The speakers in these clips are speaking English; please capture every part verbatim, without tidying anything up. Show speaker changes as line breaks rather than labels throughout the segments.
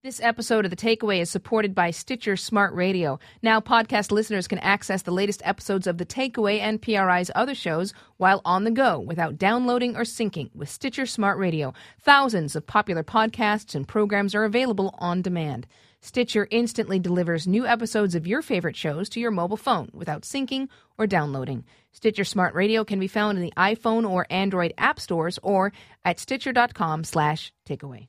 This episode of The Takeaway is supported by Stitcher Smart Radio. Now podcast listeners can access the latest episodes of The Takeaway and P R I's other shows while on the go without downloading or syncing with Stitcher Smart Radio. Thousands of popular podcasts and programs are available on demand. Stitcher instantly delivers new episodes of your favorite shows to your mobile phone without syncing or downloading. Stitcher Smart Radio can be found in the iPhone or Android app stores or at stitcher.com slash takeaway.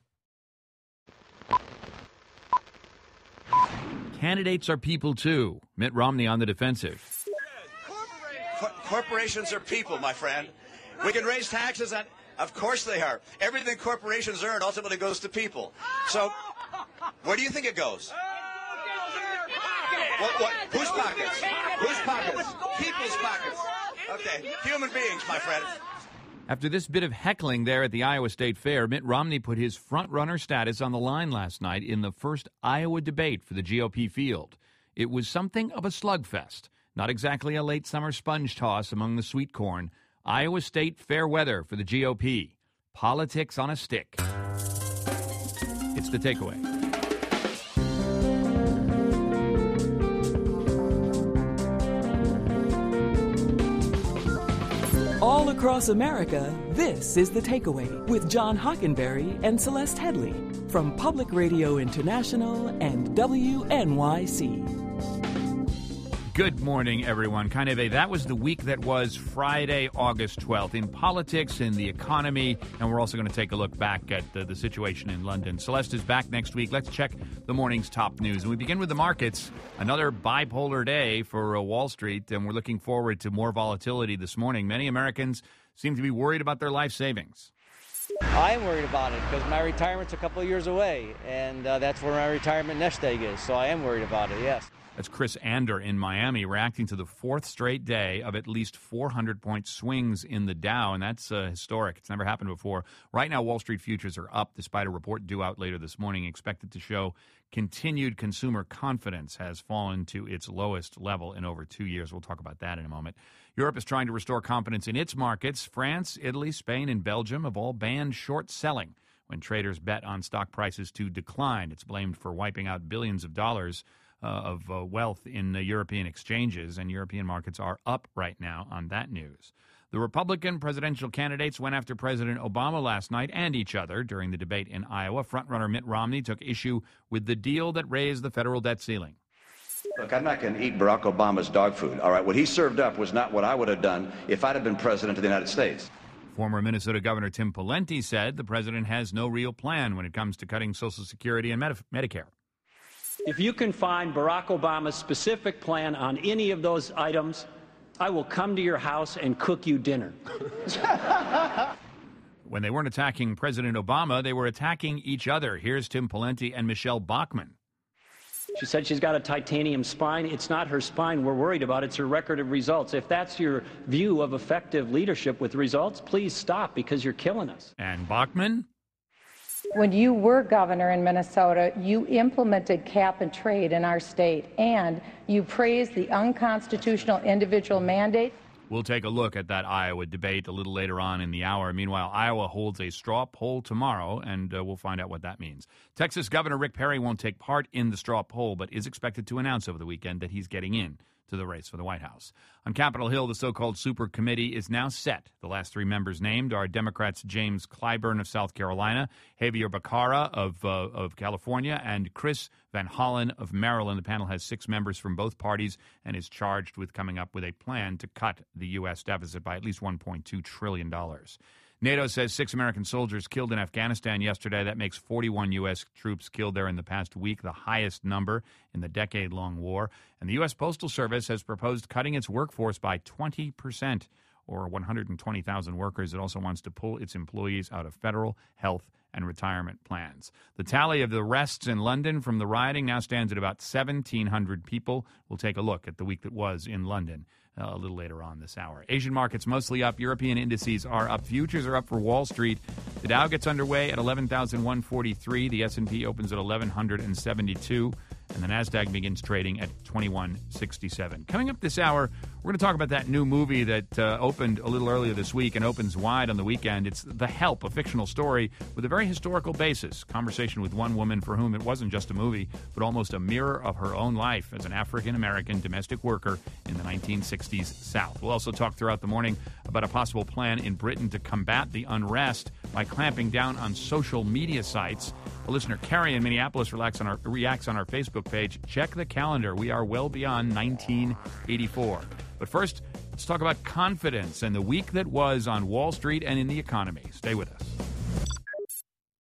Candidates are people, too. Mitt Romney on the defensive.
Co- corporations are people, my friend. We can raise taxes on... Of course they are. Everything corporations earn ultimately goes to people. So, where do you think it goes? What, what? Whose pockets? Whose pockets? People's pockets. Okay, human beings, my friend.
After this bit of heckling there at the Iowa State Fair, Mitt Romney put his front-runner status on the line last night in the first Iowa debate for the G O P field. It was something of a slugfest, not exactly a late summer sponge toss among the sweet corn. Iowa State fair weather for the G O P. Politics on a stick. It's The Takeaway.
All across America, this is The Takeaway with John Hockenberry and Celeste Headley from Public Radio International and W N Y C.
Good morning, everyone. Kind of a, that was the week that was Friday, August twelfth, in politics, in the economy, and we're also going to take a look back at the, the situation in London. Celeste is back next week. Let's check the morning's top news. And we begin with the markets. Another bipolar day for uh, Wall Street, and we're looking forward to more volatility this morning. Many Americans seem to be worried about their life savings.
I am worried about it because my retirement's a couple of years away, and uh, that's where my retirement nest egg is. So I am worried about it, yes.
That's Chris Ander in Miami reacting to the fourth straight day of at least four hundred point swings in the Dow, and that's uh, historic. It's never happened before. Right now, Wall Street futures are up despite a report due out later this morning expected to show continued consumer confidence has fallen to its lowest level in over two years. We'll talk about that in a moment. Europe is trying to restore confidence in its markets. France, Italy, Spain, and Belgium have all banned short selling when traders bet on stock prices to decline. It's blamed for wiping out billions of dollars Uh, of uh, wealth in uh, European exchanges, and European markets are up right now on that news. The Republican presidential candidates went after President Obama last night and each other during the debate in Iowa. Frontrunner Mitt Romney took issue with the deal that raised the federal debt ceiling.
Look, I'm not going to eat Barack Obama's dog food, all right? What he served up was not what I would have done if I'd have been president of the United States.
Former Minnesota Governor Tim Pawlenty said the president has no real plan when it comes to cutting Social Security and Medi- Medicare.
If you can find Barack Obama's specific plan on any of those items, I will come to your house and cook you dinner.
When they weren't attacking President Obama, they were attacking each other. Here's Tim Pawlenty and Michelle Bachmann.
She said she's got a titanium spine. It's not her spine we're worried about. It's her record of results. If that's your view of effective leadership with results, please stop because you're killing us.
And Bachmann?
When you were governor in Minnesota, you implemented cap and trade in our state, and you praised the unconstitutional individual mandate.
We'll take a look at that Iowa debate a little later on in the hour. Meanwhile, Iowa holds a straw poll tomorrow, and uh, we'll find out what that means. Texas Governor Rick Perry won't take part in the straw poll, but is expected to announce over the weekend that he's getting in to the race for the White House. On Capitol Hill, the so-called super committee is now set. The last three members named are Democrats James Clyburn of South Carolina, Javier Becerra of, uh, of California, and Chris Van Hollen of Maryland. The panel has six members from both parties and is charged with coming up with a plan to cut the U S deficit by at least one point two trillion dollars. NATO says six American soldiers killed in Afghanistan yesterday. That makes forty-one U S troops killed there in the past week, the highest number in the decade-long war. And the U S Postal Service has proposed cutting its workforce by twenty percent, or one hundred twenty thousand workers. It also wants to pull its employees out of federal health and retirement plans. The tally of the arrests in London from the rioting now stands at about seventeen hundred people. We'll take a look at the week that was in London uh, a little later on this hour. Asian markets mostly up. European indices are up. Futures are up for Wall Street. The Dow gets underway at eleven thousand one hundred forty-three. The S and P opens at eleven seventy-two. and the NASDAQ begins trading at twenty-one sixty-seven. Coming up this hour, we're going to talk about that new movie that uh, opened a little earlier this week and opens wide on the weekend. It's The Help, a fictional story with a very historical basis. Conversation with one woman for whom it wasn't just a movie, but almost a mirror of her own life as an African-American domestic worker in the nineteen sixties South. We'll also talk throughout the morning about a possible plan in Britain to combat the unrest by clamping down on social media sites. A listener, Carrie in Minneapolis, relax on our, reacts on our Facebook page. Check the calendar. We are well beyond nineteen eighty-four. But first, let's talk about confidence and the week that was on Wall Street and in the economy. Stay with us.